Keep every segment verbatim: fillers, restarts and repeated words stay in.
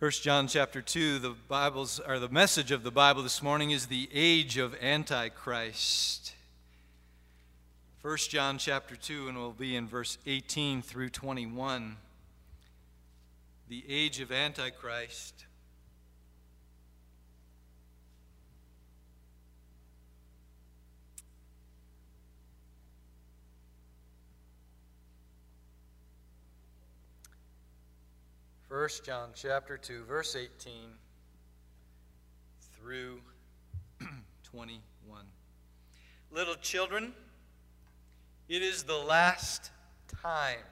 First John chapter two, the Bible's or the message of the Bible this morning is the age of Antichrist. First John chapter two, and we'll be in verse eighteen through twenty-one. The age of Antichrist. First John chapter two, verse eighteen through twenty-one. Little children, it is the last time.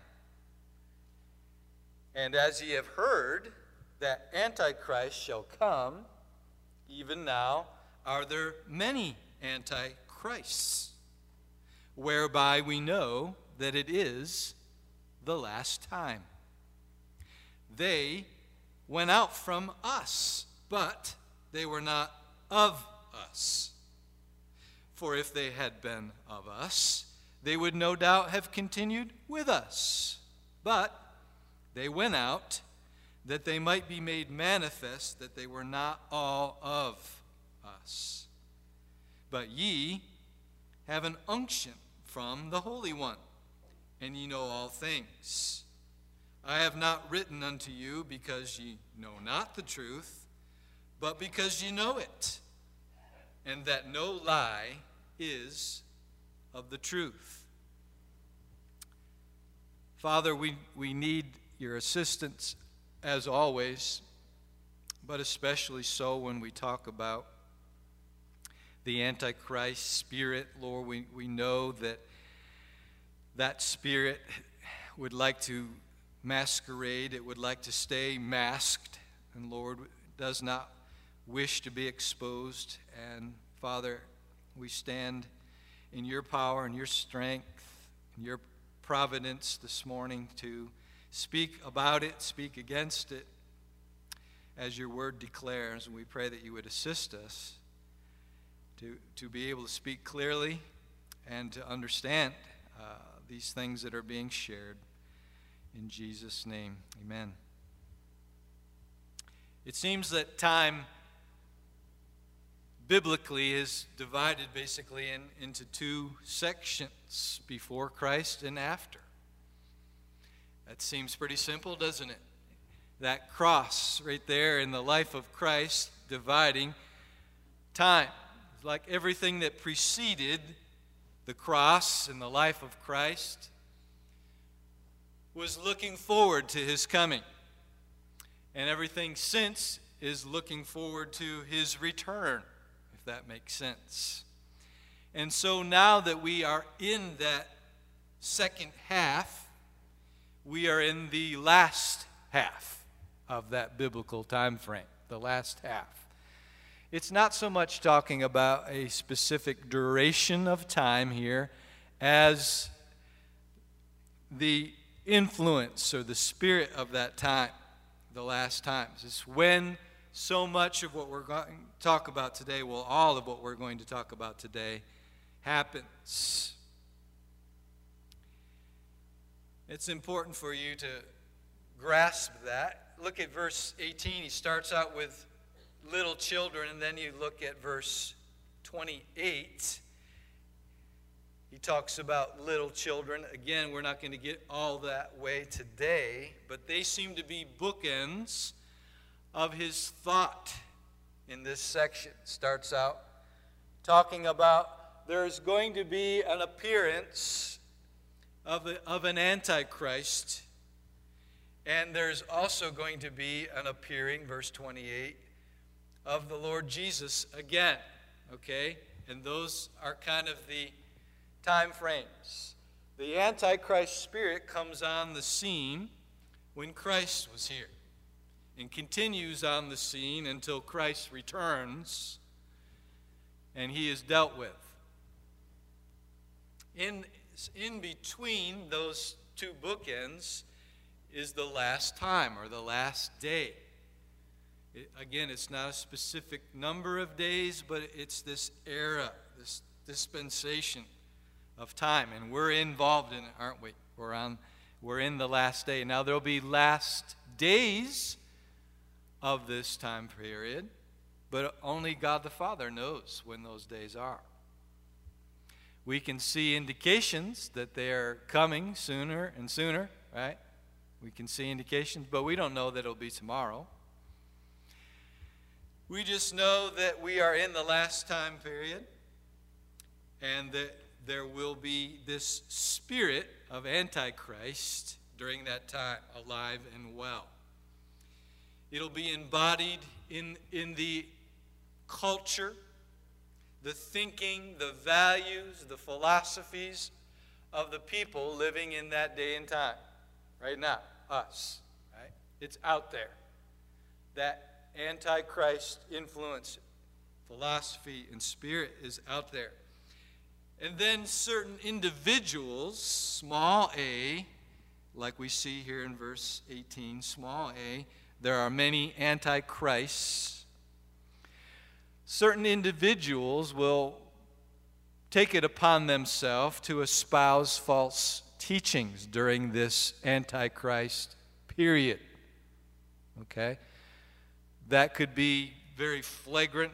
And as ye have heard that Antichrist shall come, even now are there many Antichrists, whereby we know that it is the last time. They went out from us, but they were not of us. For if they had been of us, they would no doubt have continued with us. But they went out that they might be made manifest that they were not all of us. But ye have an unction from the Holy One, and ye know all things. I have not written unto you because ye know not the truth, but because ye know it, and that no lie is of the truth. Father, we, we need your assistance as always, but especially so when we talk about the Antichrist spirit. Lord, we, we know that that spirit would like to masquerade, it would like to stay masked, and Lord does not wish to be exposed. And Father, we stand in your power and your strength and your providence this morning to speak about it, speak against it, as your word declares. And we pray that you would assist us to, to be able to speak clearly and to understand uh, these things that are being shared. In Jesus' name, amen. It seems that time biblically is divided basically in, into two sections, before Christ and after. That seems pretty simple, doesn't it? That cross right there in the life of Christ dividing time. It's like everything that preceded the cross in the life of Christ was looking forward to his coming. And everything since is looking forward to his return, if that makes sense. And so now that we are in that second half, we are in the last half of that biblical time frame, the last half. It's not so much talking about a specific duration of time here as the influence or the spirit of that time, the last times. It's when so much of what we're going to talk about today, well, all of what we're going to talk about today, happens. It's important for you to grasp that. Look at verse eighteen. He starts out with little children, and then you look at verse twenty-eight. He talks about little children. Again, we're not going to get all that way today, but they seem to be bookends of his thought in this section. Starts out talking about there's going to be an appearance of, a, of an Antichrist, and there's also going to be an appearing, verse twenty-eight, of the Lord Jesus again. Okay? And those are kind of the time frames. The Antichrist spirit comes on the scene when Christ was here and continues on the scene until Christ returns and he is dealt with. In, in between those two bookends is the last time or the last day. It, again, it's not a specific number of days, but it's this era, this dispensation of time, and we're involved in it, aren't we? We're on, we're in the last day. Now there'll be last days of this time period, but only God the Father knows when those days are. We can see indications that they are coming sooner and sooner, right? We can see indications, but we don't know that it'll be tomorrow. We just know that we are in the last time period and that there will be this spirit of Antichrist during that time, alive and well. It'll be embodied in, in the culture, the thinking, the values, the philosophies of the people living in that day and time. Right now, us. Right? It's out there. That Antichrist influence, philosophy, and spirit is out there. And then certain individuals, small a, like we see here in verse eighteen, small a, there are many antichrists. Certain individuals will take it upon themselves to espouse false teachings during this Antichrist period. Okay? That could be very flagrant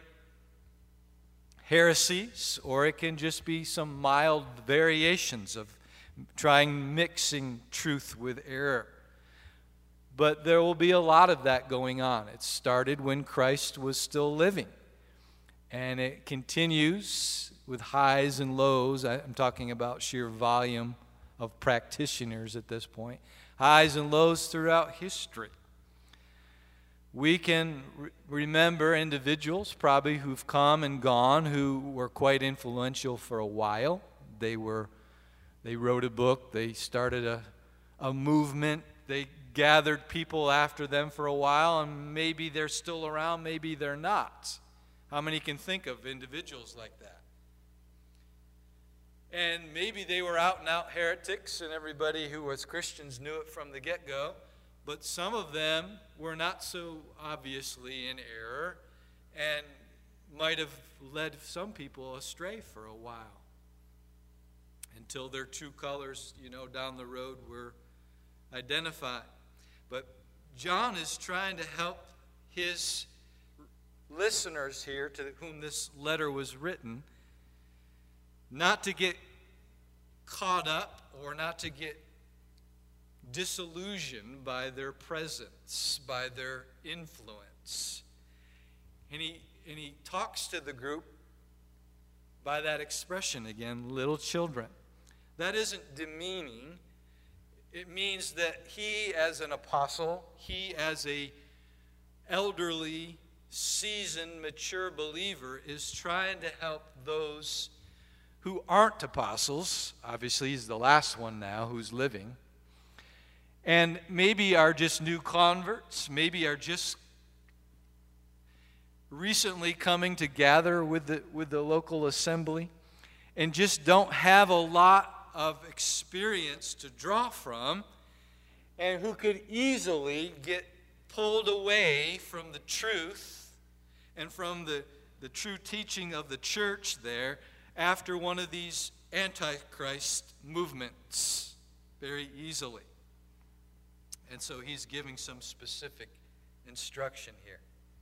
heresies, or it can just be some mild variations of trying mixing truth with error. But there will be a lot of that going on. It started when Christ was still living, and it continues with highs and lows. I'm talking about sheer volume of practitioners at this point. Highs and lows throughout history. We can re- remember individuals probably who've come and gone who were quite influential for a while. They were, they wrote a book. They started a, a movement. They gathered people after them for a while, and maybe they're still around, maybe they're not. How many can think of individuals like that? And maybe they were out and out heretics, and everybody who was Christians knew it from the get-go. But some of them were not so obviously in error and might have led some people astray for a while until their true colors, you know, down the road were identified. But John is trying to help his listeners here, to whom this letter was written, not to get caught up or not to get disillusioned by their presence, by their influence. And he, and he talks to the group by that expression again, little children. That isn't demeaning. It means that he as an apostle, he as a elderly, seasoned, mature believer is trying to help those who aren't apostles. Obviously, he's the last one now who's living. And maybe are just new converts, maybe are just recently coming to gather with the, with the local assembly and just don't have a lot of experience to draw from, and who could easily get pulled away from the truth and from the, the true teaching of the church there after one of these Antichrist movements very easily. And so he's giving some specific instruction here.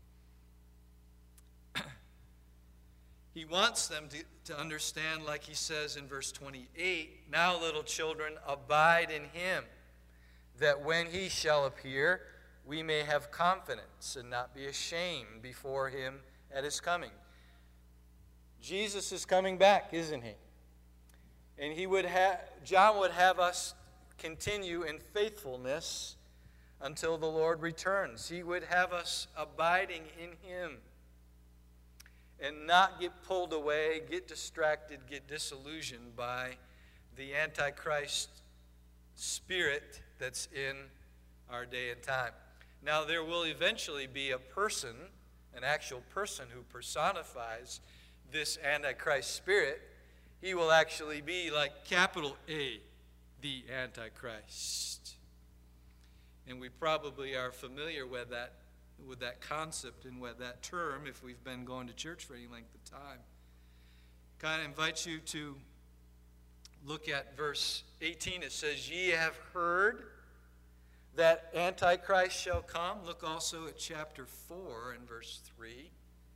He wants them to, to understand, like he says in verse twenty-eight, "Now, little children, abide in him, that when he shall appear, we may have confidence and not be ashamed before him at his coming." Jesus is coming back, isn't he? And he would have, John would have us continue in faithfulness until the Lord returns. He would have us abiding in him and not get pulled away, get distracted, get disillusioned by the Antichrist spirit that's in our day and time. Now, there will eventually be a person, an actual person who personifies this Antichrist spirit. He will actually be like capital A, the Antichrist. And we probably are familiar with that, with that concept and with that term if we've been going to church for any length of time. Kind of invites you to look at verse eighteen. It says, "Ye have heard that Antichrist shall come. Look also at chapter four and verse three.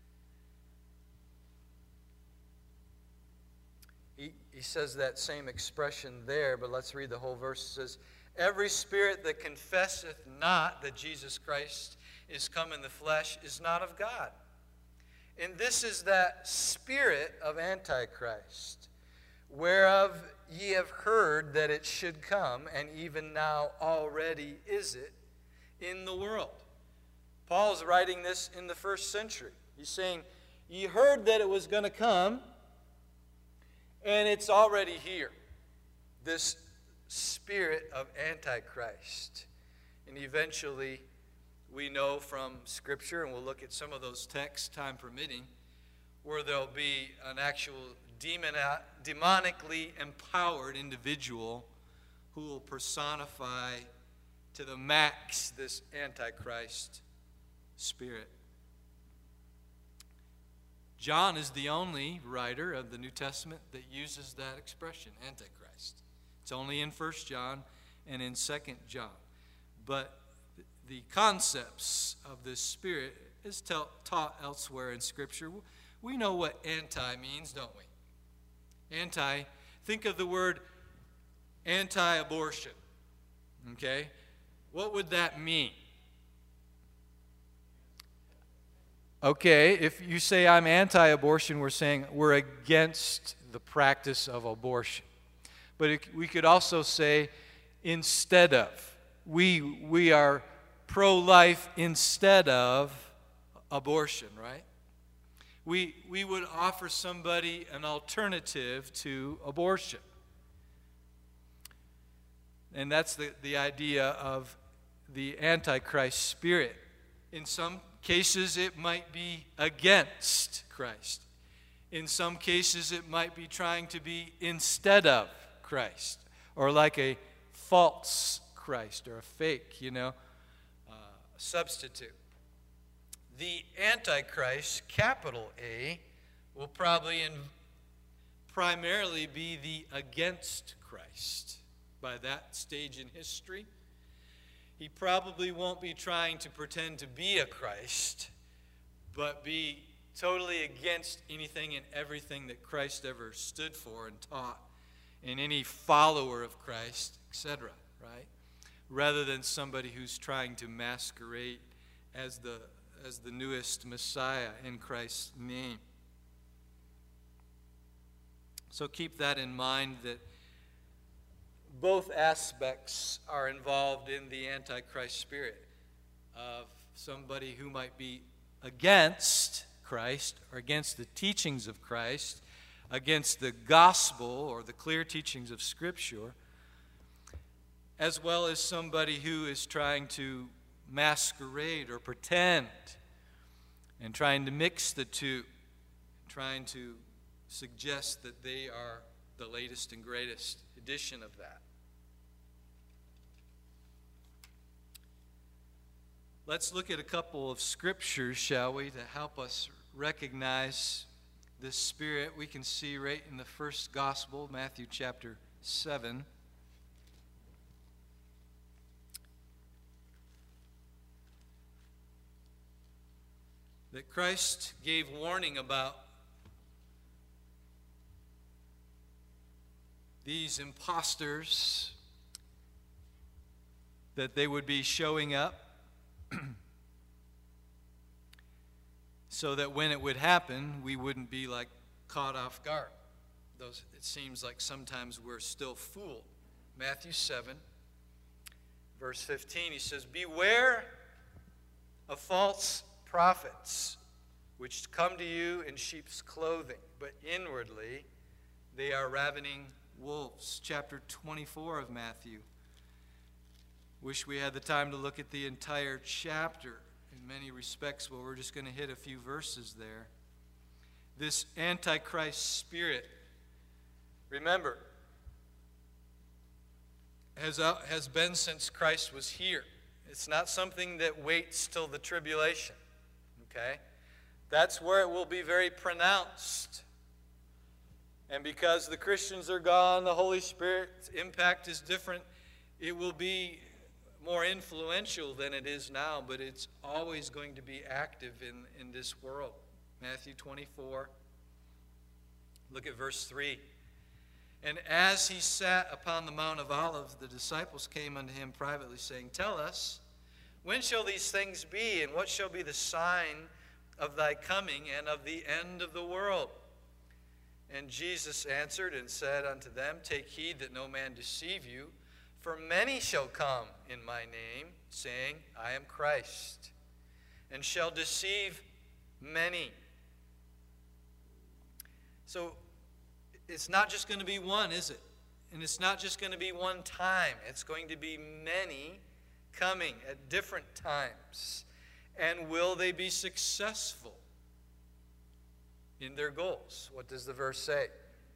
He, he says that same expression there, but let's read the whole verse. It says, every spirit that confesseth not that Jesus Christ is come in the flesh is not of God. And this is that spirit of Antichrist, whereof ye have heard that it should come, and even now already is it in the world. Paul's writing this in the first century. He's saying, ye heard that it was going to come, and it's already here. This spirit of Antichrist. And eventually, we know from Scripture, and we'll look at some of those texts, time permitting, where there'll be an actual demon, demonically empowered individual who will personify to the max this Antichrist spirit. John is the only writer of the New Testament that uses that expression, Antichrist. It's only in First John and in Second John. But the concepts of this spirit is taught elsewhere in Scripture. We know what anti means, don't we? Anti, think of the word anti-abortion. Okay? What would that mean? Okay, if you say I'm anti-abortion, we're saying we're against the practice of abortion. But it, we could also say instead of. We, we are pro-life instead of abortion, right? We, we would offer somebody an alternative to abortion. And that's the, the idea of the Antichrist spirit. In some cases, it might be against Christ. In some cases, it might be trying to be instead of Christ, or like a false Christ, or a fake, you know, uh, substitute. The Antichrist, capital A, will probably in, primarily be the against Christ by that stage in history. He probably won't be trying to pretend to be a Christ, but be totally against anything and everything that Christ ever stood for and taught, and any follower of Christ, et cetera, right? Rather than somebody who's trying to masquerade as the, as the newest Messiah in Christ's name. So keep that in mind, that both aspects are involved in the Antichrist spirit of somebody who might be against Christ or against the teachings of Christ, against the gospel or the clear teachings of Scripture, as well as somebody who is trying to masquerade or pretend and trying to mix the two, trying to suggest that they are the latest and greatest edition of that. Let's look at a couple of scriptures, shall we, to help us recognize this spirit. We can see right in the first gospel, Matthew chapter seven. That Christ gave warning about these imposters, that they would be showing up so that when it would happen, we wouldn't be like caught off guard. Those, it seems like sometimes we're still fooled. Matthew seven, verse fifteen, he says, beware of false prophets, which come to you in sheep's clothing, but inwardly they are ravening wolves. Chapter twenty-four of Matthew. Wish we had the time to look at the entire chapter in many respects, but we're just going to hit a few verses there. This Antichrist spirit, remember, has, uh, has been since Christ was here. It's not something that waits till the tribulation. Okay? That's where it will be very pronounced. And because the Christians are gone, the Holy Spirit's impact is different, it will be more influential than it is now, but it's always going to be active in, in this world. Matthew twenty-four. Look at verse three. And as he sat upon the Mount of Olives, the disciples came unto him privately, saying, Tell us, when shall these things be, and what shall be the sign of thy coming and of the end of the world? And Jesus answered and said unto them, Take heed that no man deceive you, for many shall come in my name, saying, I am Christ, and shall deceive many. So it's not just going to be one, is it? And it's not just going to be one time. It's going to be many coming at different times. And will they be successful in their goals? What does the verse say?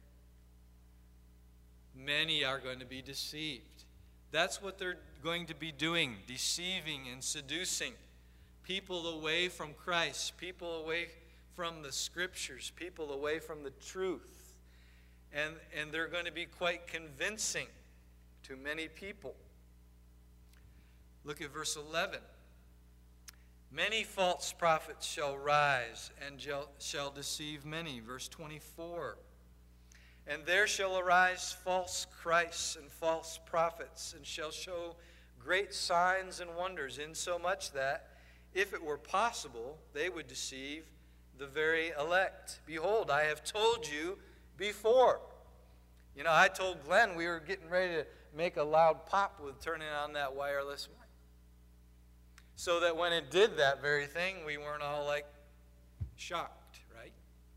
Many are going to be deceived. That's what they're going to be doing, deceiving and seducing people away from Christ, people away from the Scriptures, people away from the truth. And, and they're going to be quite convincing to many people. Look at verse eleven. Many false prophets shall rise and shall deceive many. Verse twenty-four. And there shall arise false Christs and false prophets, and shall show great signs and wonders, insomuch that, if it were possible, they would deceive the very elect. Behold, I have told you before. You know, I told Glenn we were getting ready to make a loud pop with turning on that wireless mic, so that when it did that very thing, we weren't all like shocked, right?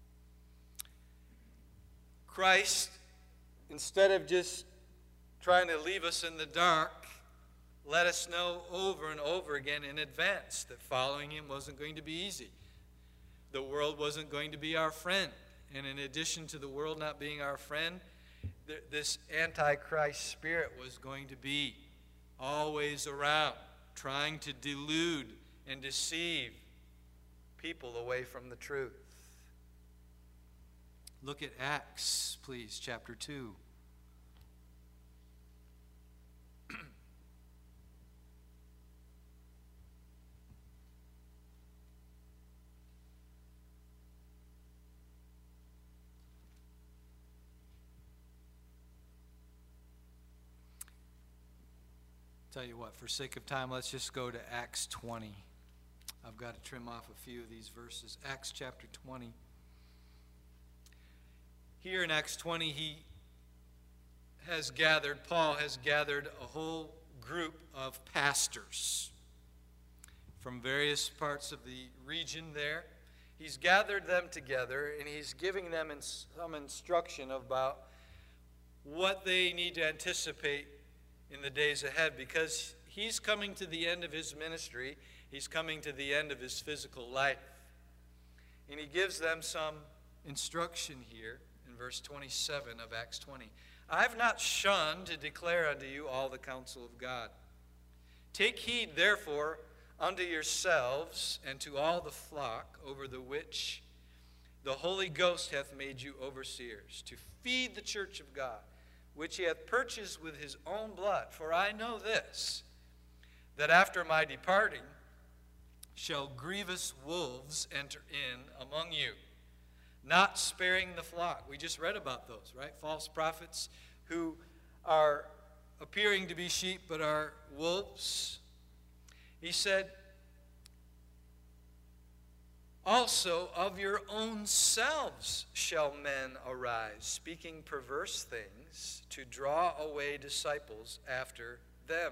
Christ, instead of just trying to leave us in the dark, let us know over and over again in advance that following him wasn't going to be easy. The world wasn't going to be our friend. And in addition to the world not being our friend, th- this Antichrist spirit was going to be always around, trying to delude and deceive people away from the truth. Look at Acts, please, chapter two. Tell you what, for sake of time, let's just go to Acts twenty. I've got to trim off a few of these verses. Acts chapter twenty. Here in Acts twenty, he has gathered, Paul has gathered a whole group of pastors from various parts of the region there. He's gathered them together, and he's giving them some instruction about what they need to anticipate in the days ahead, because he's coming to the end of his ministry. He's coming to the end of his physical life. And he gives them some instruction here in verse twenty-seven of Acts twenty. I've not shunned to declare unto you all the counsel of God. Take heed, therefore, unto yourselves and to all the flock over the which the Holy Ghost hath made you overseers, to feed the church of God, which he hath purchased with his own blood. For I know this, that after my departing shall grievous wolves enter in among you, not sparing the flock. We just read about those, right? False prophets who are appearing to be sheep but are wolves. He said, also of your own selves shall men arise, speaking perverse things, to draw away disciples after them.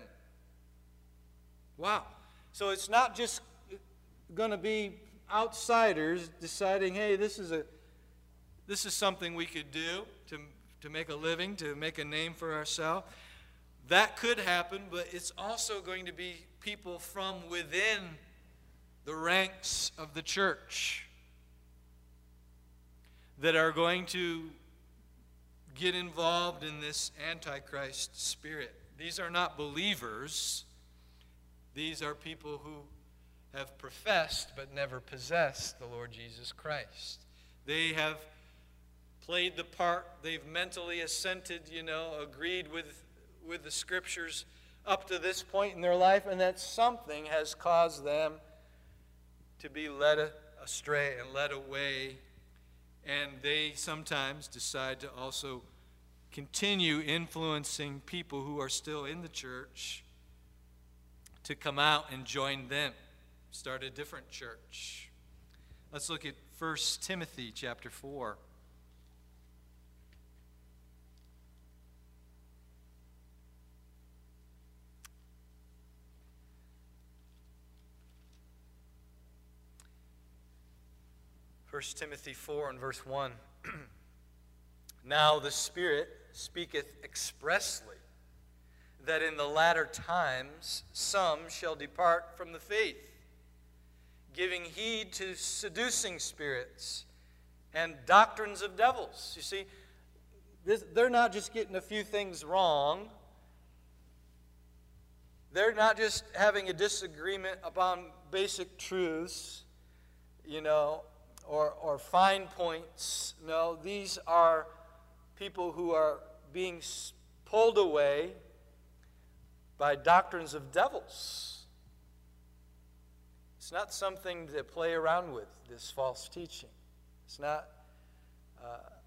Wow. So it's not just going to be outsiders deciding, hey, this is a this is something we could do to, to make a living, to make a name for ourselves. That could happen, but it's also going to be people from within the ranks of the church that are going to get involved in this Antichrist spirit. These are not believers. These are people who have professed but never possessed the Lord Jesus Christ. They have played the part. They've mentally assented, you know, agreed with, with the Scriptures up to this point in their life, and that something has caused them to be led astray and led away. And they sometimes decide to also continue influencing people who are still in the church to come out and join them, start a different church. Let's look at First Timothy chapter four. First Timothy four and verse one. Now the Spirit speaketh expressly that in the latter times some shall depart from the faith, giving heed to seducing spirits and doctrines of devils. You see, this, they're not just getting a few things wrong. They're not just having a disagreement upon basic truths, you know, or, or fine points. No, these are people who are being pulled away by doctrines of devils. It's not something to play around with, this false teaching. It's not uh,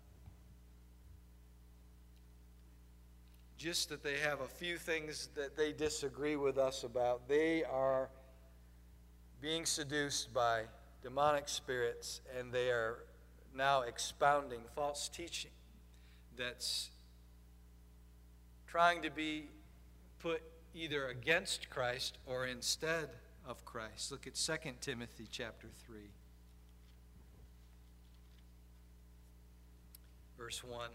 just that they have a few things that they disagree with us about. They are being seduced by demonic spirits, and they are now expounding false teaching that's trying to be put either against Christ or instead of Christ. Look at Second Timothy chapter three. Verse one.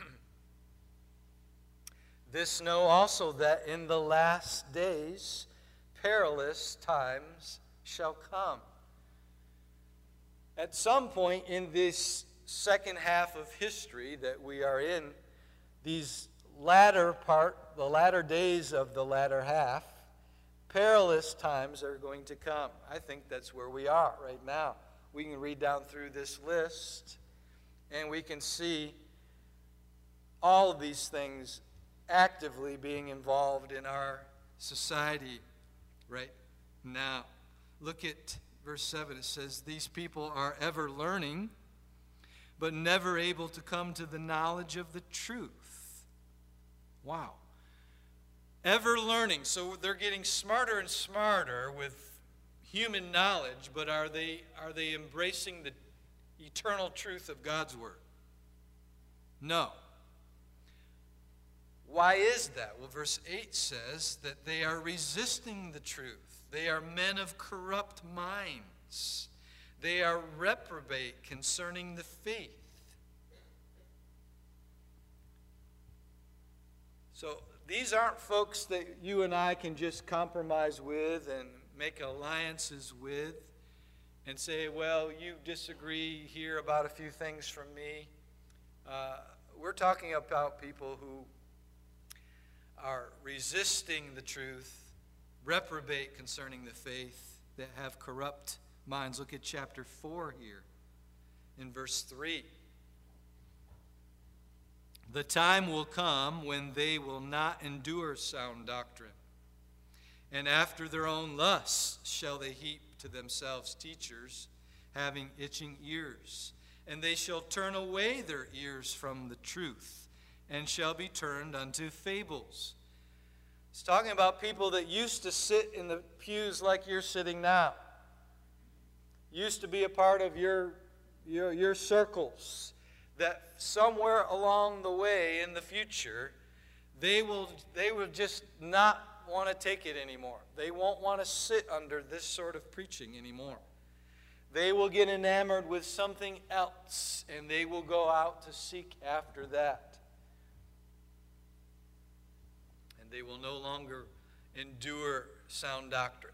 This know also that in the last days perilous times shall come. At some point in this second half of history that we are in, these latter part, the latter days of the latter half, perilous times are going to come. I think that's where we are right now. We can read down through this list, and we can see all of these things actively being involved in our society right now. Look at verse seven. It says, these people are ever learning, but never able to come to the knowledge of the truth. Wow. Ever learning. So they're getting smarter and smarter with human knowledge, but are they, are they embracing the eternal truth of God's Word? No. Why is that? Well, verse eight says that they are resisting the truth. They are men of corrupt minds. They are reprobate concerning the faith. So these aren't folks that you and I can just compromise with and make alliances with and say, well, you disagree here about a few things from me. Uh, we're talking about people who are resisting the truth, reprobate concerning the faith, that have corrupt minds. Look at chapter four here in verse three. The time will come when they will not endure sound doctrine, and after their own lusts shall they heap to themselves teachers, having itching ears. And they shall turn away their ears from the truth, and shall be turned unto fables. It's talking about people that used to sit in the pews like you're sitting now. Used to be a part of your, your, your circles. That somewhere along the way in the future, they will, they will just not want to take it anymore. They won't want to sit under this sort of preaching anymore. They will get enamored with something else, and they will go out to seek after that. And they will no longer endure sound doctrine.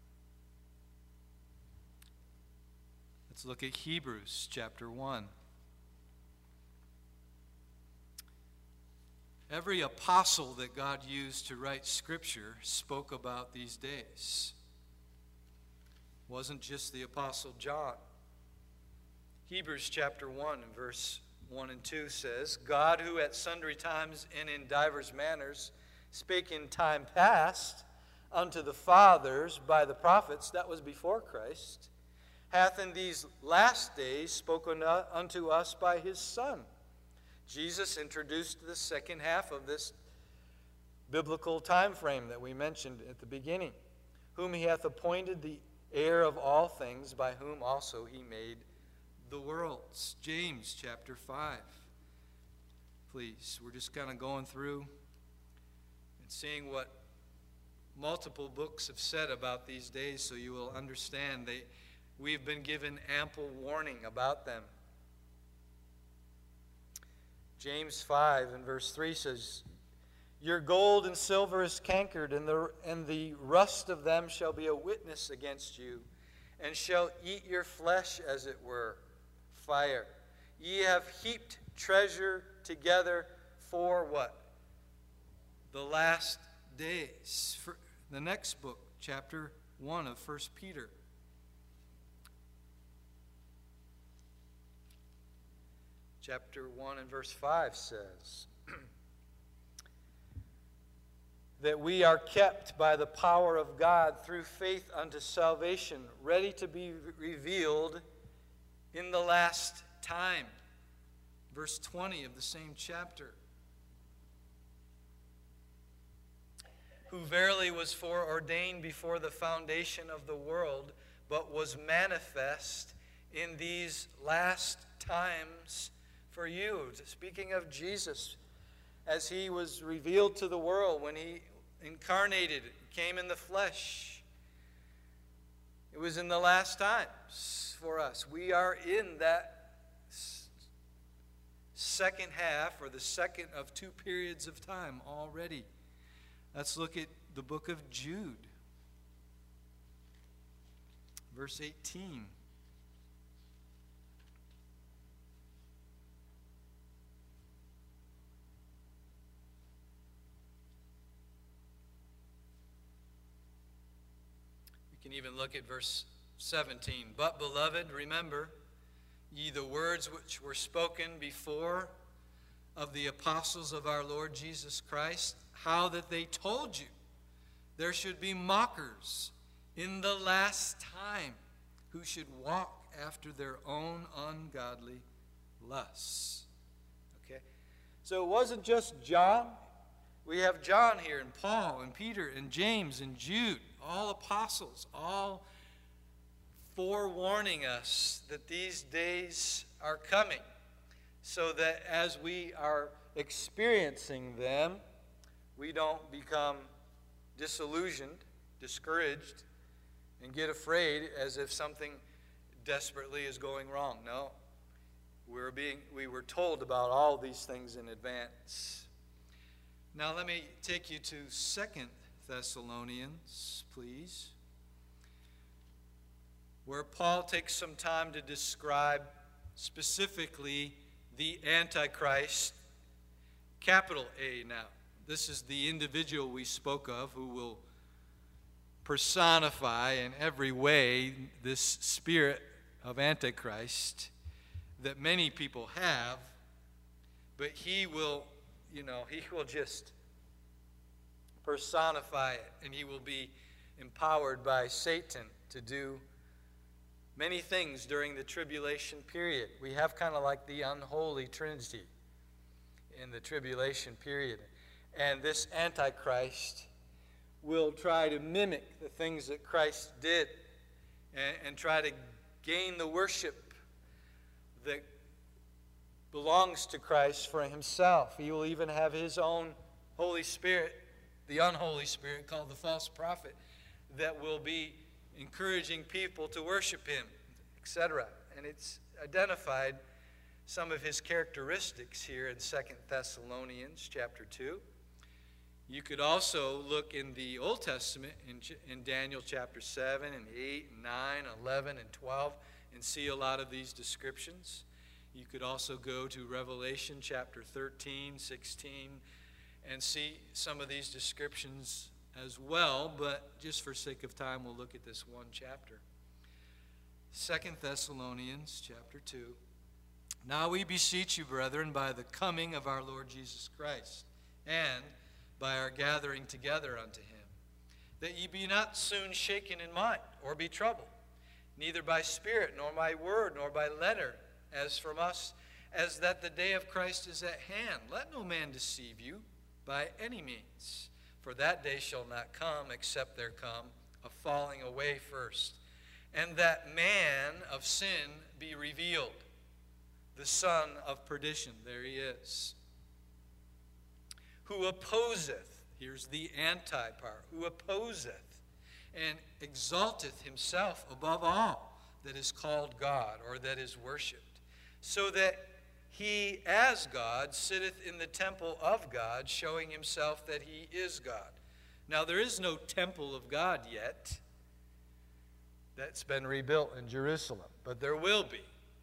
Let's look at Hebrews chapter one. Every apostle that God used to write Scripture spoke about these days. It wasn't just the apostle John. Hebrews chapter one and verse one and two says, God, who at sundry times and in divers manners spake in time past unto the fathers by the prophets, that was before Christ, hath in these last days spoken unto us by his Son. Jesus introduced the second half of this biblical time frame that we mentioned at the beginning, whom he hath appointed the heir of all things, by whom also he made the worlds. James chapter five. Please, we're just kind of going through and seeing what multiple books have said about these days, so you will understand they we've been given ample warning about them. James five and verse three says, your gold and silver is cankered, and the, and the rust of them shall be a witness against you, and shall eat your flesh as it were fire. Ye have heaped treasure together for what? The last days. For the next book, chapter one of First Peter. Chapter one and verse five says that we are kept by the power of God through faith unto salvation, ready to be revealed in the last time. Verse twenty of the same chapter. Who verily was foreordained before the foundation of the world, but was manifest in these last times for you. Speaking of Jesus, as he was revealed to the world when he incarnated, came in the flesh. It was in the last times for us. We are in that second half, or the second of two periods of time already. Let's look at the book of Jude, verse eighteen. You can even look at verse seventeen. But, beloved, remember ye the words which were spoken before of the apostles of our Lord Jesus Christ, how that they told you there should be mockers in the last time, who should walk after their own ungodly lusts. Okay? So it wasn't just John. We have John here, and Paul, and Peter, and James, and Jude, all apostles, all forewarning us that these days are coming, so that as we are experiencing them, we don't become disillusioned, discouraged, and get afraid as if something desperately is going wrong. No, we're being, we were told about all these things in advance. Now let me take you to Second Thessalonians, please, where Paul takes some time to describe specifically the Antichrist, capital A now. This is the individual we spoke of who will personify in every way this spirit of Antichrist that many people have, but he will, you know, he will just personify it, and he will be empowered by Satan to do many things during the tribulation period. We have kind of like the unholy trinity in the tribulation period. And this Antichrist will try to mimic the things that Christ did, and, and try to gain the worship that belongs to Christ for himself. He will even have his own Holy Spirit, the unholy spirit called the false prophet, that will be encouraging people to worship him, et cetera. And it's identified some of his characteristics here in Second Thessalonians chapter two. You could also look in the Old Testament in, in Daniel chapter seven and eight and nine, eleven and twelve, and see a lot of these descriptions. You could also go to Revelation chapter thirteen, sixteen, and see some of these descriptions as well, but just for sake of time, we'll look at this one chapter. Second Thessalonians chapter two. Now we beseech you, brethren, by the coming of our Lord Jesus Christ, and by our gathering together unto him, that ye be not soon shaken in mind, or be troubled, neither by spirit, nor by word, nor by letter, as from us, as that the day of Christ is at hand. Let no man deceive you by any means, for that day shall not come, except there come a falling away first, and that man of sin be revealed, the son of perdition. There he is. Who opposeth, here's the anti-part, who opposeth and exalteth himself above all that is called God, or that is worshipped, so that he as God sitteth in the temple of God, showing himself that he is God. Now there is no temple of God yet that's been rebuilt in Jerusalem, but there will be.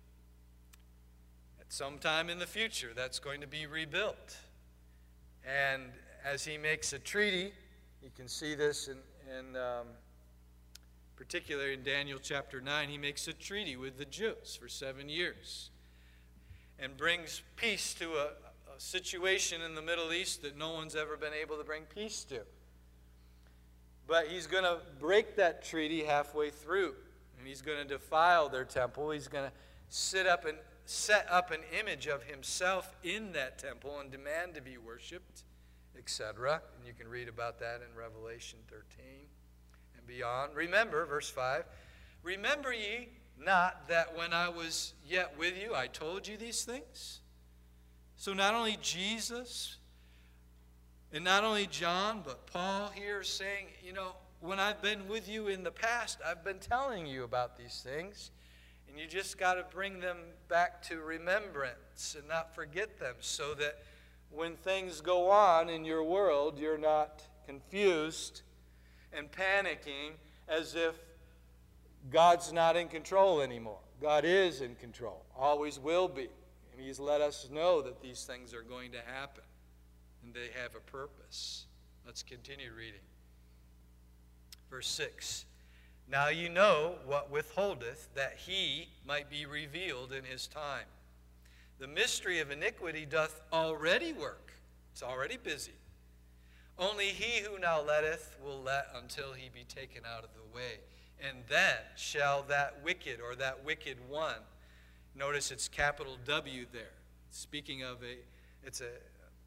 At some time in the future, that's going to be rebuilt. And as he makes a treaty, you can see this in, in um, particular in Daniel chapter nine, he makes a treaty with the Jews for seven years and brings peace to a, a situation in the Middle East that no one's ever been able to bring peace to. But he's going to break that treaty halfway through, and he's going to defile their temple. He's going to sit up and set up an image of himself in that temple and demand to be worshipped, et cetera. And you can read about that in Revelation thirteen and beyond. Remember, verse five, remember ye not that when I was yet with you, I told you these things? So not only Jesus and not only John, but Paul here is saying, you know, when I've been with you in the past, I've been telling you about these things. And you just got to bring them back to remembrance and not forget them, so that when things go on in your world, you're not confused and panicking as if God's not in control anymore. God is in control, always will be. And he's let us know that these things are going to happen, and they have a purpose. Let's continue reading. Verse six. Now you know what withholdeth, that he might be revealed in his time. The mystery of iniquity doth already work. It's already busy. Only he who now letteth will let until he be taken out of the way. And then shall that wicked, or that wicked one, notice it's capital W there. Speaking of a, it's a,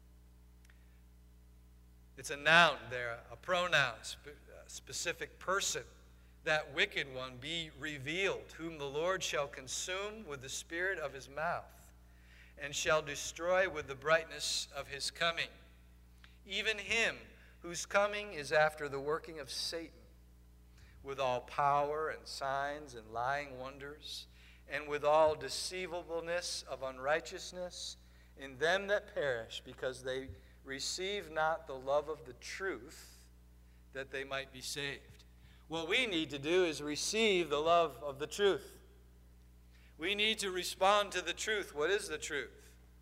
it's a noun there, a pronoun, a specific person. That wicked one be revealed, whom the Lord shall consume with the spirit of his mouth, and shall destroy with the brightness of his coming. Even him whose coming is after the working of Satan, with all power and signs and lying wonders, and with all deceivableness of unrighteousness in them that perish, because they receive not the love of the truth, that they might be saved. What we need to do is receive the love of the truth. We need to respond to the truth. What is the truth?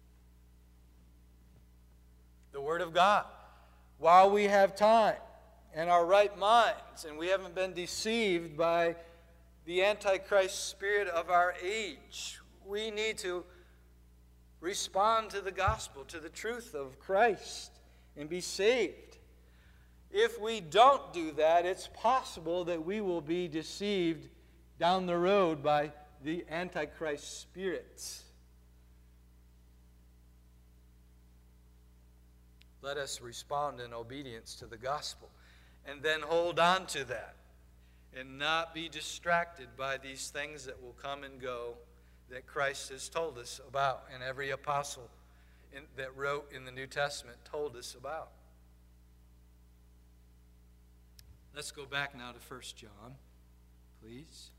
The Word of God. While we have time and our right minds, and we haven't been deceived by the Antichrist spirit of our age, we need to respond to the gospel, to the truth of Christ, and be saved. If we don't do that, it's possible that we will be deceived down the road by the Antichrist spirits. Let us respond in obedience to the gospel, and then hold on to that, and not be distracted by these things that will come and go that Christ has told us about, and every apostle in, that wrote in the New Testament told us about. Let's go back now to First John, please.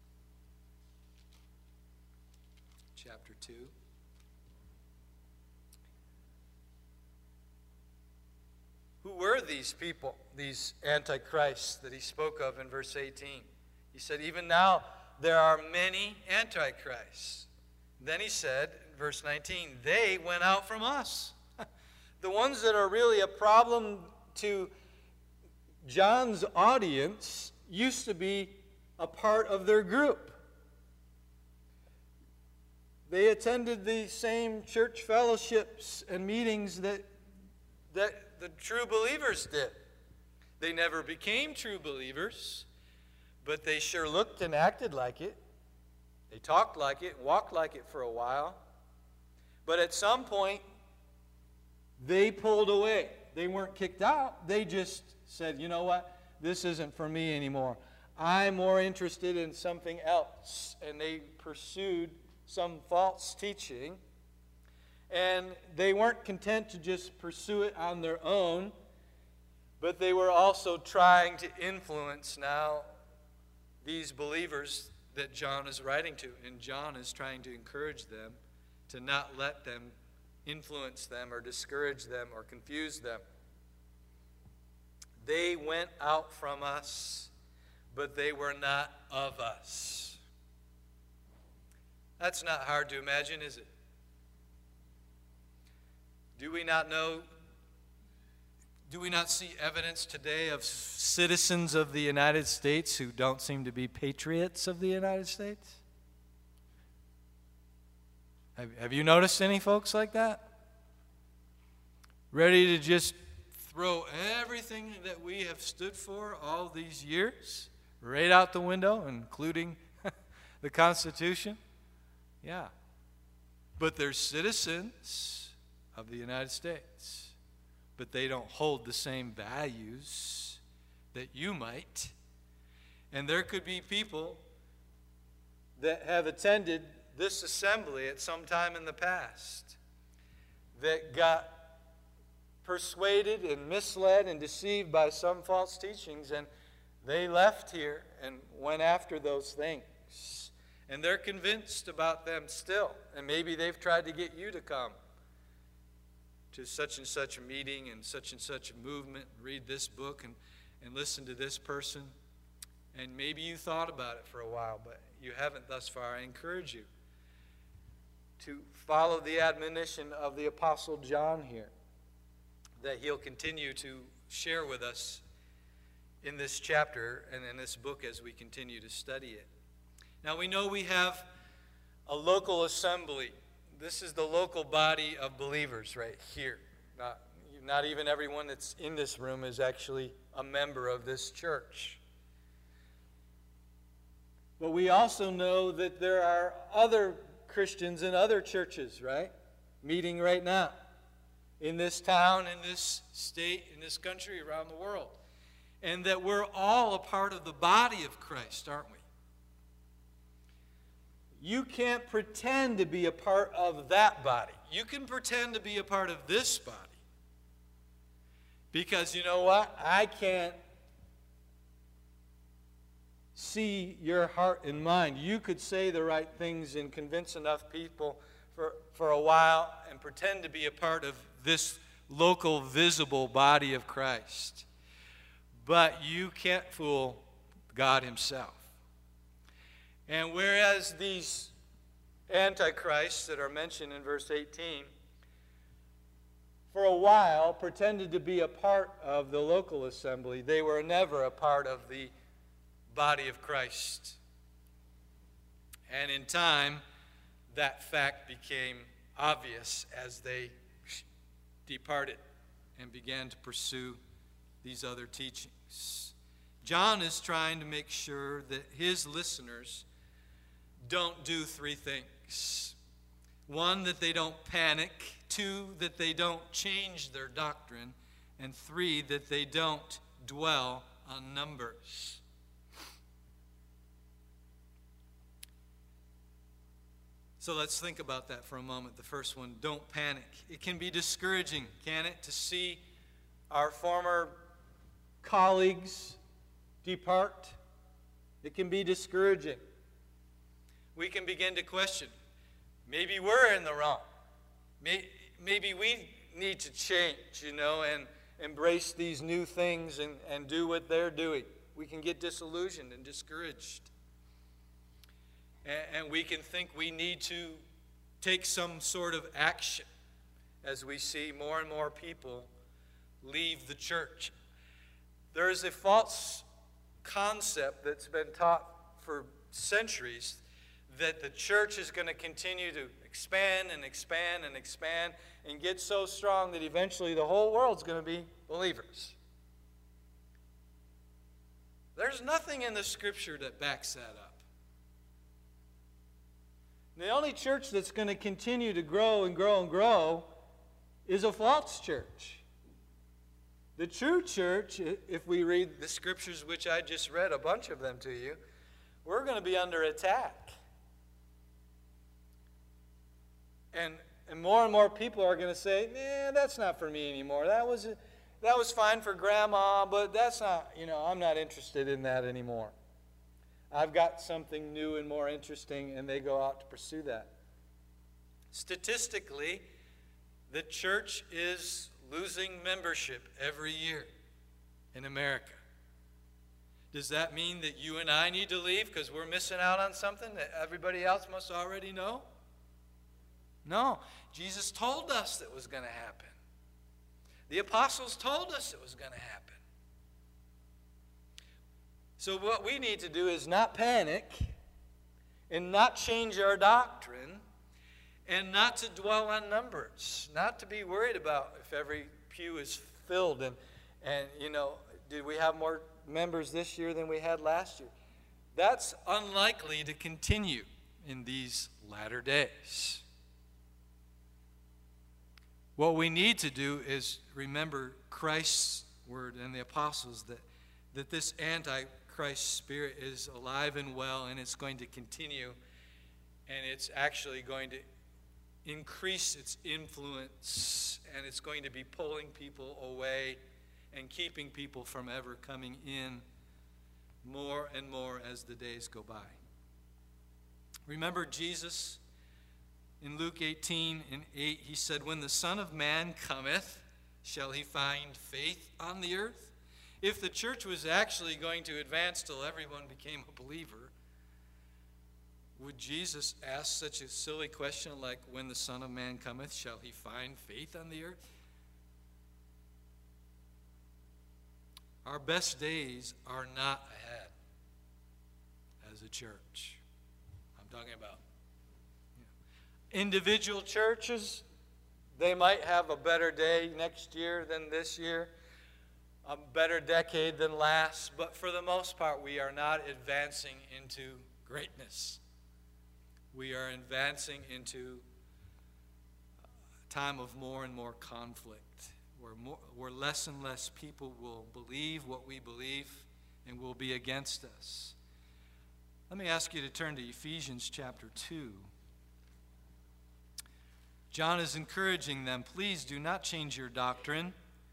Chapter two. Who were these people, these antichrists that he spoke of in verse eighteen? He said, even now there are many antichrists. Then he said, in verse nineteen, they went out from us. The ones that are really a problem to John's audience used to be a part of their group. They attended the same church fellowships and meetings that, that the true believers did. They never became true believers, but they sure looked and acted like it. They talked like it, walked like it for a while. But at some point, they pulled away. They weren't kicked out. They just said, you know what? This isn't for me anymore. I'm more interested in something else. And they pursued some false teaching. And they weren't content to just pursue it on their own, but they were also trying to influence now these believers that John is writing to. And John is trying to encourage them to not let them influence them or discourage them or confuse them. They went out from us, but they were not of us. That's not hard to imagine, is it? Do we not know, do we not see evidence today of citizens of the United States who don't seem to be patriots of the United States? Have, have you noticed any folks like that? Ready to just throw everything that we have stood for all these years right out the window, including the Constitution? Yeah. But they're citizens of the United States, but they don't hold the same values that you might. And there could be people that have attended this assembly at some time in the past that got persuaded and misled and deceived by some false teachings, and they left here and went after those things. And they're convinced about them still. And maybe they've tried to get you to come to such and such a meeting and such and such a movement, read this book and, and listen to this person. And maybe you thought about it for a while, but you haven't thus far. I encourage you to follow the admonition of the Apostle John here, that he'll continue to share with us in this chapter and in this book as we continue to study it. Now we know we have a local assembly. This is the local body of believers right here. Not, not even everyone that's in this room is actually a member of this church. But we also know that there are other Christians in other churches, right? Meeting right now in this town, in this state, in this country, around the world. And that we're all a part of the body of Christ, aren't we? You can't pretend to be a part of that body. You can pretend to be a part of this body. Because you know what? I can't see your heart and mind. You could say the right things and convince enough people for, for a while and pretend to be a part of this local, visible body of Christ. But you can't fool God himself. And whereas these antichrists that are mentioned in verse eighteen, for a while pretended to be a part of the local assembly, they were never a part of the body of Christ. And in time, that fact became obvious as they departed and began to pursue these other teachings. John is trying to make sure that his listeners don't do three things. One, that they don't panic. Two, that they don't change their doctrine. And three, that they don't dwell on numbers. So let's think about that for a moment. The first one, don't panic. It can be discouraging, can it, to see our former colleagues depart? It can be discouraging. We can begin to question, maybe we're in the wrong. Maybe we need to change, you know, and embrace these new things and, and do what they're doing. We can get disillusioned and discouraged. And, and we can think we need to take some sort of action as we see more and more people leave the church. There is a false concept that's been taught for centuries that the church is going to continue to expand and expand and expand and get so strong that eventually the whole world's going to be believers. There's nothing in the Scripture that backs that up. The only church that's going to continue to grow and grow and grow is a false church. The true church, if we read the Scriptures, which I just read a bunch of them to you, we're going to be under attack. And, and more and more people are going to say, man, that's not for me anymore. That was, that was fine for Grandma, but that's not, you know, I'm not interested in that anymore. I've got something new and more interesting, and they go out to pursue that. Statistically, the church is losing membership every year in America. Does that mean that you and I need to leave because we're missing out on something that everybody else must already know? No. Jesus told us that was going to happen. The apostles told us it was going to happen. So what we need to do is not panic and not change our doctrine and not to dwell on numbers, not to be worried about if every pew is filled and, and you know, did we have more members this year than we had last year? That's unlikely to continue in these latter days. What we need to do is remember Christ's word and the apostles that, that this Antichrist spirit is alive and well, and it's going to continue, and it's actually going to increase its influence, and it's going to be pulling people away and keeping people from ever coming in more and more as the days go by. Remember Jesus in Luke eighteen and eight, he said, when the Son of Man cometh, shall he find faith on the earth? If the church was actually going to advance till everyone became a believer, would Jesus ask such a silly question like, when the Son of Man cometh, shall he find faith on the earth? Our best days are not ahead as a church. I'm talking about you know, individual churches. They might have a better day next year than this year, a better decade than last, but for the most part, we are not advancing into greatness. We are advancing into a time of more and more conflict, where, more, where less and less people will believe what we believe and will be against us. Let me ask you to turn to Ephesians chapter two. John is encouraging them, please do not change your doctrine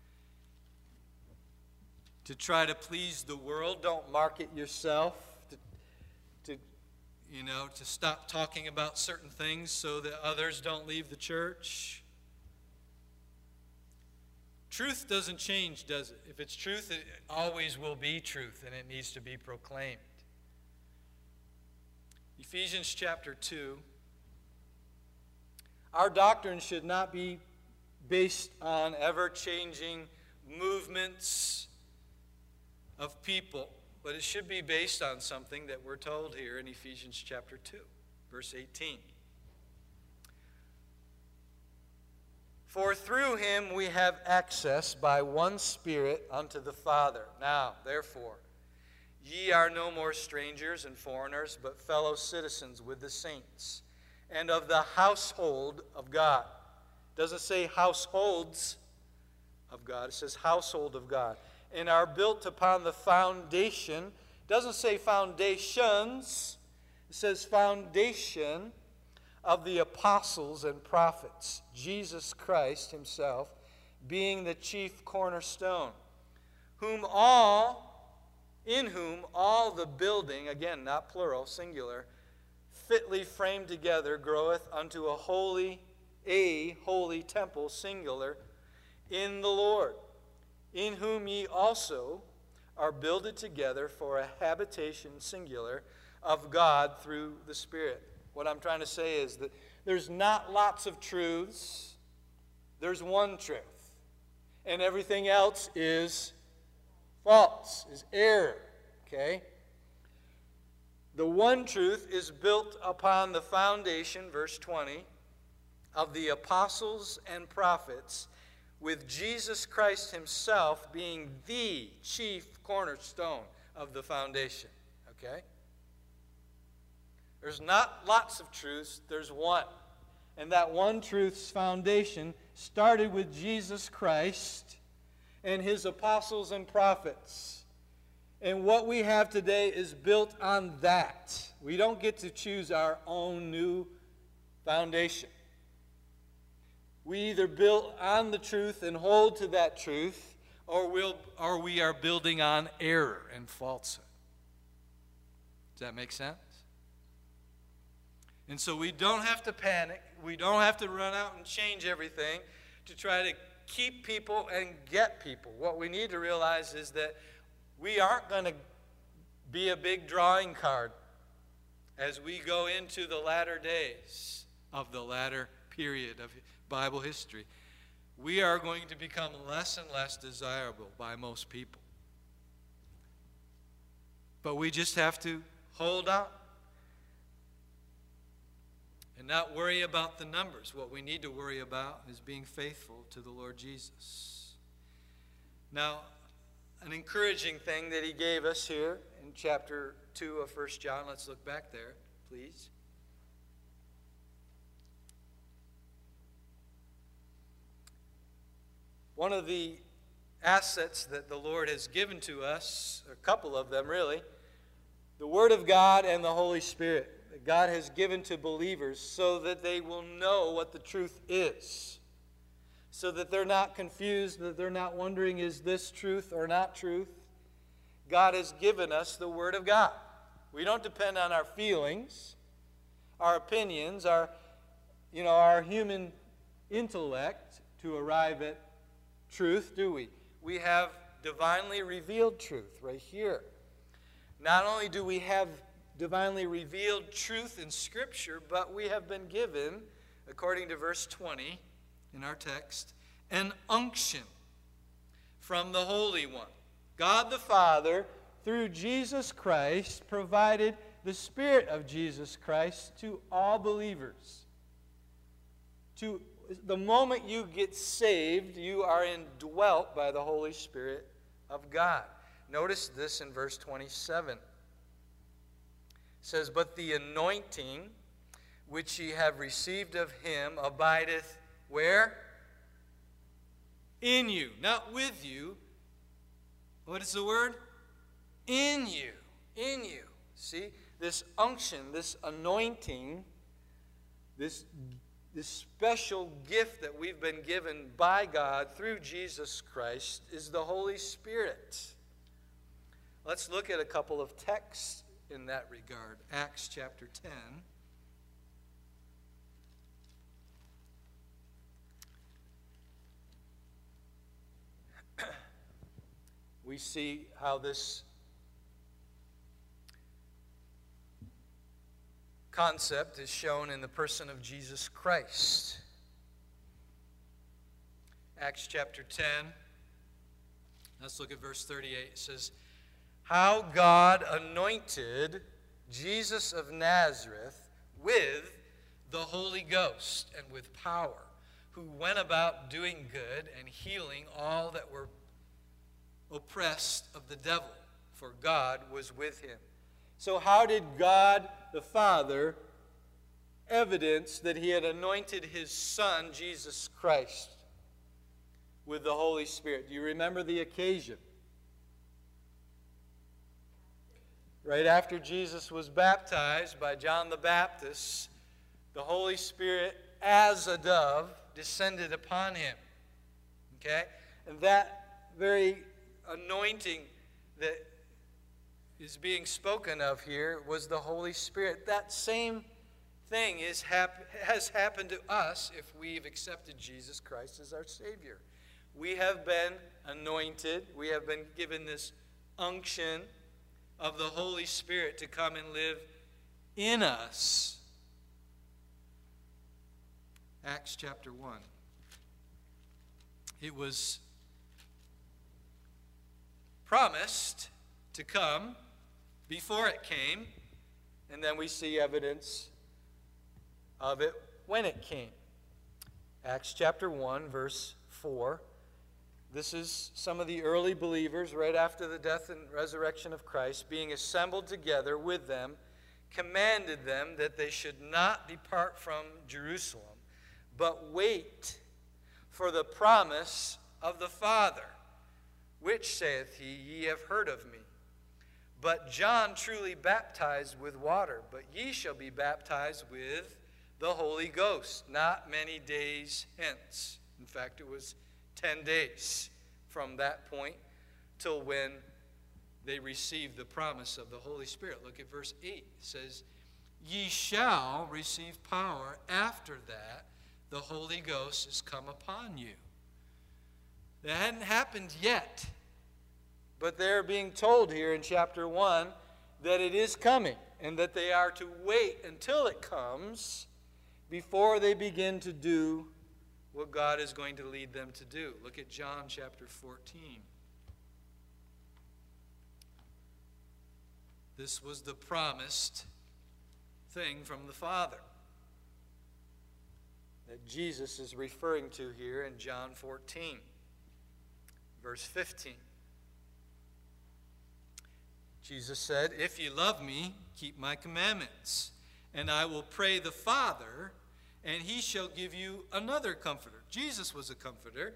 to try to please the world. Don't market yourself to, to, you know, to stop talking about certain things so that others don't leave the church. Truth doesn't change, does it? If it's truth, it always will be truth, and it needs to be proclaimed. Ephesians chapter two. Our doctrine should not be based on ever-changing movements of people, but it should be based on something that we're told here in Ephesians chapter two, verse eighteen. For through him we have access by one Spirit unto the Father. Now, therefore, ye are no more strangers and foreigners, but fellow citizens with the saints, and of the household of God. It doesn't say households of God, it says household of God. And are built upon the foundation. It doesn't say foundations, it says foundation of the apostles and prophets, Jesus Christ himself being the chief cornerstone, whom all, in whom all the building, again, not plural, singular, fitly framed together groweth unto a holy, a holy temple, singular, in the Lord, in whom ye also are builded together for a habitation, singular, of God through the Spirit. What I'm trying to say is that there's not lots of truths. There's one truth. And everything else is false, is error. Okay? The one truth is built upon the foundation, verse twenty, of the apostles and prophets, with Jesus Christ himself being the chief cornerstone of the foundation. Okay? There's not lots of truths, there's one. And that one truth's foundation started with Jesus Christ and his apostles and prophets. And what we have today is built on that. We don't get to choose our own new foundation. We either build on the truth and hold to that truth, or, we'll, or we are building on error and falsehood. Does that make sense? And so we don't have to panic. We don't have to run out and change everything to try to keep people and get people. What we need to realize is that we aren't going to be a big drawing card as we go into the latter days of the latter period of Bible history. We are going to become less and less desirable by most people. But we just have to hold on and not worry about the numbers. What we need to worry about is being faithful to the Lord Jesus. Now, an encouraging thing that he gave us here in chapter two of First John. Let's look back there, please. One of the assets that the Lord has given to us, a couple of them really, the Word of God and the Holy Spirit, that God has given to believers so that they will know what the truth is. So that they're not confused, that they're not wondering, is this truth or not truth? God has given us the Word of God. We don't depend on our feelings, our opinions, our, you know, our human intellect to arrive at truth, do we? We have divinely revealed truth right here. Not only do we have divinely revealed truth in Scripture, but we have been given, according to verse twenty in our text, an unction from the Holy One. God the Father, through Jesus Christ, provided the Spirit of Jesus Christ to all believers. To the moment you get saved, you are indwelt by the Holy Spirit of God. Notice this in verse twenty-seven. It says, "But the anointing which ye have received of him abideth" where? In you, not with you. What is the word? In you. In you. See, this unction, this anointing, this This special gift that we've been given by God through Jesus Christ is the Holy Spirit. Let's look at a couple of texts in that regard. Acts chapter ten. We see how this concept is shown in the person of Jesus Christ. Acts chapter ten. Let's look at verse thirty-eight. It says, "How God anointed Jesus of Nazareth with the Holy Ghost and with power, who went about doing good and healing all that were oppressed of the devil, for God was with him." So how did God the Father evidence that he had anointed his Son, Jesus Christ, with the Holy Spirit? Do you remember the occasion? Right after Jesus was baptized by John the Baptist, the Holy Spirit, as a dove, descended upon him. Okay? And that very anointing that is being spoken of here was the Holy Spirit. That same thing is hap- has happened to us if we've accepted Jesus Christ as our Savior. We have been anointed. We have been given this unction of the Holy Spirit to come and live in us. Acts chapter one. It was promised to come before it came, and then we see evidence of it when it came. Acts chapter one, verse four. This is some of the early believers right after the death and resurrection of Christ, being assembled together with them, commanded them that they should not depart from Jerusalem, but wait for the promise of the Father, which, saith he, ye have heard of me. But John truly baptized with water, but ye shall be baptized with the Holy Ghost not many days hence. In fact, it was ten days from that point till when they received the promise of the Holy Spirit. Look at verse eight. It says, ye shall receive power after that the Holy Ghost is come upon you. That hadn't happened yet. But they're being told here in chapter one that it is coming and that they are to wait until it comes before they begin to do what God is going to lead them to do. Look at John chapter fourteen. This was the promised thing from the Father that Jesus is referring to here in John fourteen, verse fifteen. Jesus said, if ye love me, keep my commandments, and I will pray the Father, and he shall give you another comforter. Jesus was a comforter,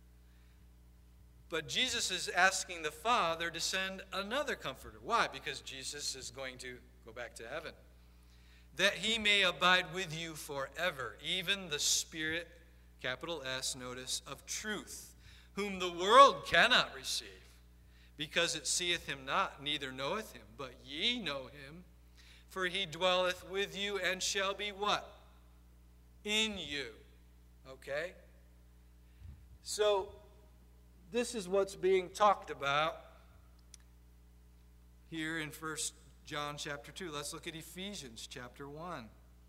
but Jesus is asking the Father to send another comforter. Why? Because Jesus is going to go back to heaven. That he may abide with you forever, even the Spirit, capital S, notice, of truth, whom the world cannot receive, because it seeth him not, neither knoweth him. But ye know him, for he dwelleth with you and shall be what? In you. Okay? So, this is what's being talked about here in First John chapter two. Let's look at Ephesians chapter one.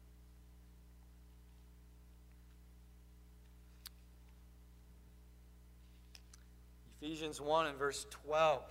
Ephesians one and verse twelve.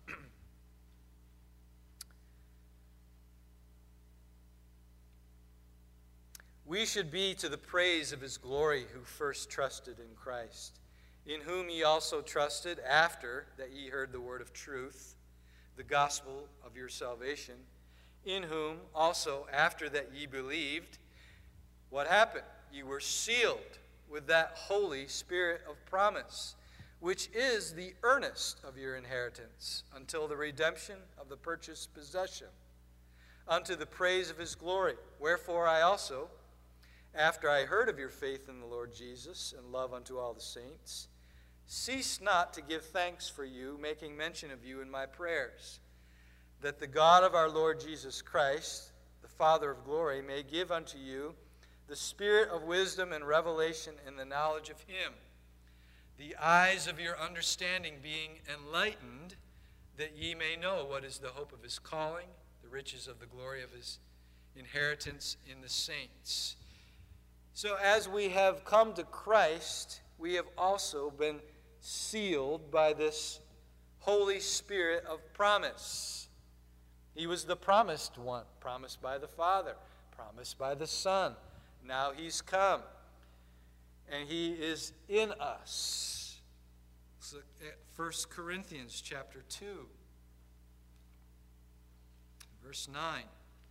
We should be to the praise of his glory who first trusted in Christ, in whom ye also trusted after that ye heard the word of truth, the gospel of your salvation, in whom also after that ye believed, what happened? Ye were sealed with that Holy Spirit of promise, which is the earnest of your inheritance, until the redemption of the purchased possession, unto the praise of his glory. Wherefore I also, after I heard of your faith in the Lord Jesus and love unto all the saints, cease not to give thanks for you, making mention of you in my prayers, that the God of our Lord Jesus Christ, the Father of glory, may give unto you the spirit of wisdom and revelation in the knowledge of him, the eyes of your understanding being enlightened, that ye may know what is the hope of his calling, the riches of the glory of his inheritance in the saints. So as we have come to Christ, we have also been sealed by this Holy Spirit of promise. He was the promised one, promised by the Father, promised by the Son. Now he's come, and he is in us. Let's look at First Corinthians chapter two, verse nine.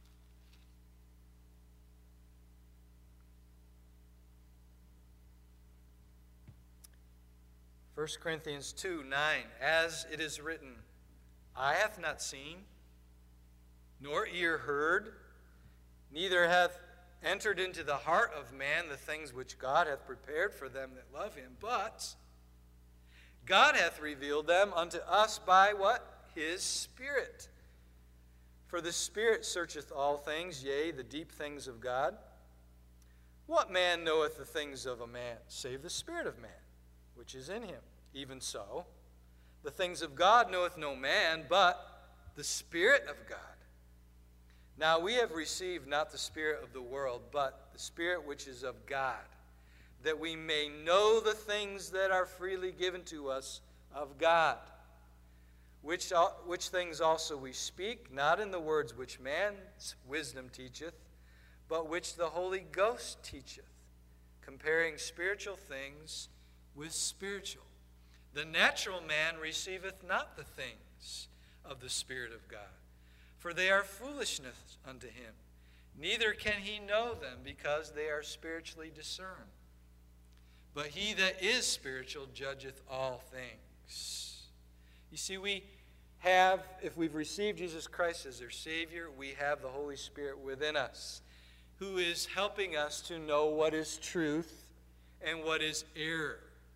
First Corinthians two, nine. As it is written, eye hath not seen, nor ear heard, neither hath entered into the heart of man the things which God hath prepared for them that love him. But God hath revealed them unto us by what? His Spirit. For the Spirit searcheth all things, yea, the deep things of God. What man knoweth the things of a man, save the Spirit of man, which is in him? Even so, the things of God knoweth no man, but the Spirit of God. Now we have received not the spirit of the world, but the Spirit which is of God, that we may know the things that are freely given to us of God, which, which things also we speak, not in the words which man's wisdom teacheth, but which the Holy Ghost teacheth, comparing spiritual things with spiritual. The natural man receiveth not the things of the Spirit of God, for they are foolishness unto him. Neither can he know them, because they are spiritually discerned. But he that is spiritual judgeth all things. You see, we have, if we've received Jesus Christ as our Savior, we have the Holy Spirit within us, who is helping us to know what is truth and what is error.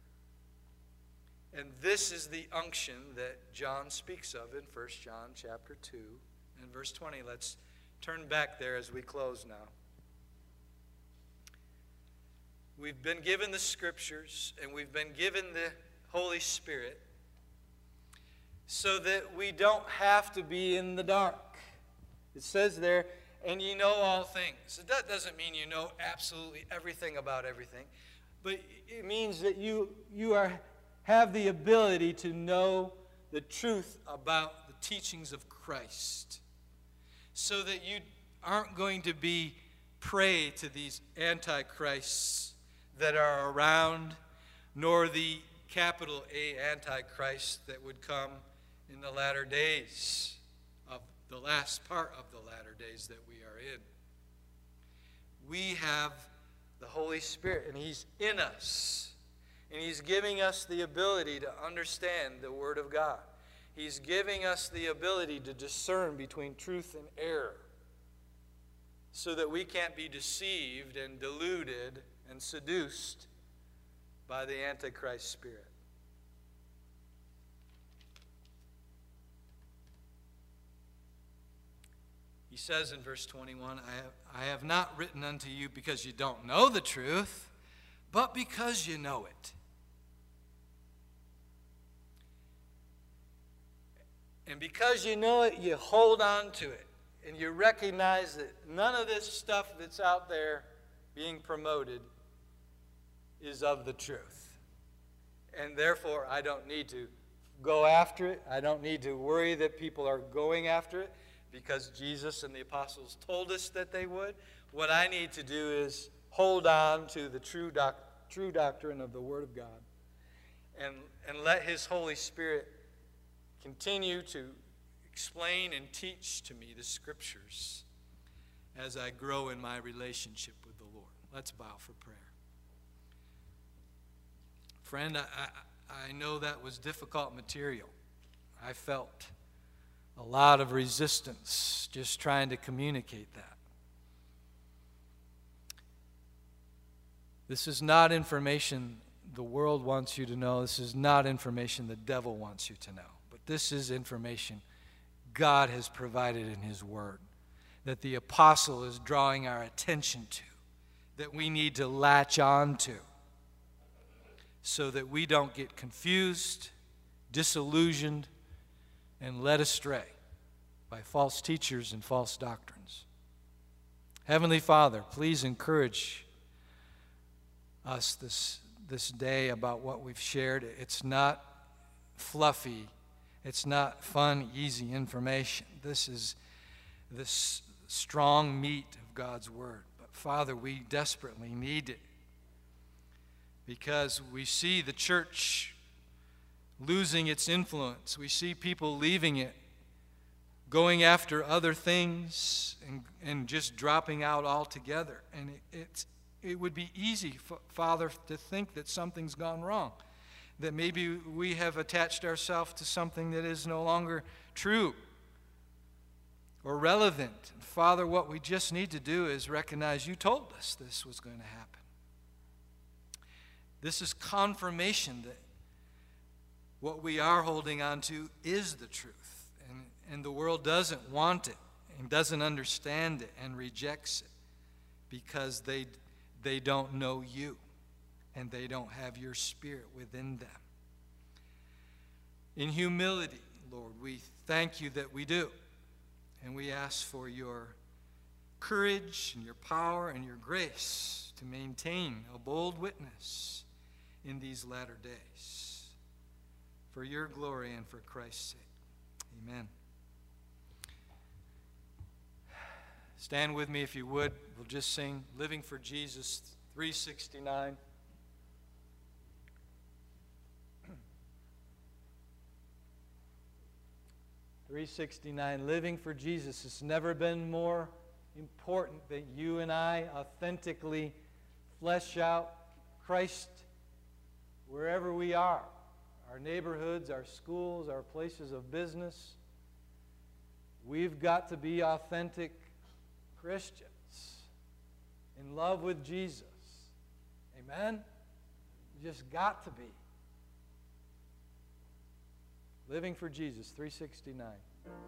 And this is the unction that John speaks of in First John chapter two and verse twenty. Let's turn back there as we close now. We've been given the Scriptures, and we've been given the Holy Spirit so that we don't have to be in the dark. It says there, and ye know all things. That doesn't mean you know absolutely everything about everything, but it means that you, you are, have the ability to know the truth about the teachings of Christ, so that you aren't going to be prey to these antichrists that are around, nor the capital A Antichrist that would come in the latter days, of the last part of the latter days that we are in. We have the Holy Spirit, and He's in us, and He's giving us the ability to understand the Word of God. He's giving us the ability to discern between truth and error, so that we can't be deceived and deluded and seduced by the Antichrist spirit. He says in verse twenty-one, I have, I have not written unto you because you don't know the truth, but because you know it. And because you know it, you hold on to it. And you recognize that none of this stuff that's out there being promoted is of the truth. And therefore, I don't need to go after it. I don't need to worry that people are going after it, because Jesus and the apostles told us that they would. What I need to do is hold on to the true, doc, true doctrine of the Word of God, and, and let His Holy Spirit continue to explain and teach to me the Scriptures as I grow in my relationship with the Lord. Let's bow for prayer. Friend, I, I, I know that was difficult material. I felt a lot of resistance just trying to communicate that. This is not information the world wants you to know. This is not information the devil wants you to know. But this is information God has provided in His Word, that the apostle is drawing our attention to, that we need to latch on to, so that we don't get confused, disillusioned, and led astray by false teachers and false doctrines. Heavenly Father, please encourage us this, this day about what we've shared. It's not fluffy. It's not fun, easy information. This is this strong meat of God's Word. But Father, we desperately need it, because we see the church losing its influence. We see people leaving it, going after other things, and, and just dropping out altogether. And it, it's, it would be easy, Father, to think that something's gone wrong, that maybe we have attached ourselves to something that is no longer true or relevant. Father, what we just need to do is recognize you told us this was going to happen. This is confirmation that what we are holding on to is the truth. And, and the world doesn't want it and doesn't understand it and rejects it, because they, they don't know you. And they don't have your Spirit within them. In humility, Lord, we thank you that we do. And we ask for your courage and your power and your grace to maintain a bold witness in these latter days, for your glory and for Christ's sake. Amen. Stand with me if you would. We'll just sing Living for Jesus three sixty-nine. three sixty-nine, living for Jesus. It's never been more important that you and I authentically flesh out Christ wherever we are. Our neighborhoods, our schools, our places of business. We've got to be authentic Christians in love with Jesus. Amen? You just got to be. Living for Jesus, three sixty-nine.